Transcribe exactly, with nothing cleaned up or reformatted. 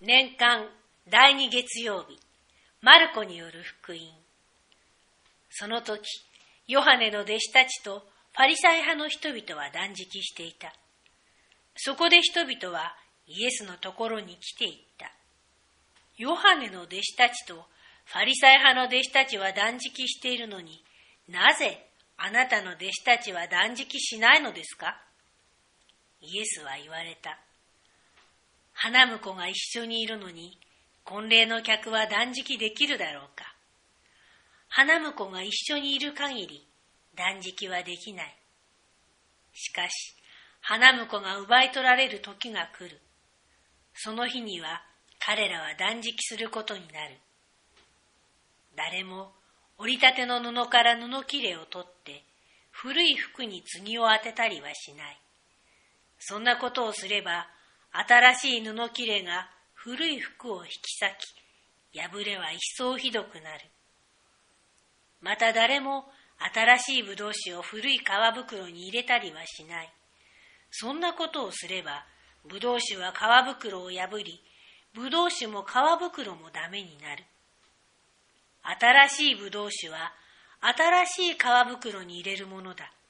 年間第二月曜日、マルコによる福音。その時、ヨハネの弟子たちとファリサイ派の人々は断食していた。そこで人々はイエスのところに来ていった。ヨハネの弟子たちとファリサイ派の弟子たちは断食しているのに、なぜあなたの弟子たちは断食しないのですか？イエスは言われた。花婿が一緒にいるのに、婚礼の客は断食できるだろうか。花婿が一緒にいる限り、断食はできない。しかし、花婿が奪い取られる時が来る。その日には、彼らは断食することになる。誰も折りたての布から布切れを取って、古い服に継を当てたりはしない。そんなことをすれば、新しい布切れが古い服を引き裂き、破れは一層ひどくなる。また誰も新しいぶどう酒を古い皮袋に入れたりはしない。そんなことをすれば、ぶどう酒は皮袋を破り、ぶどう酒も皮袋もダメになる。新しいぶどう酒は新しい皮袋に入れるものだ。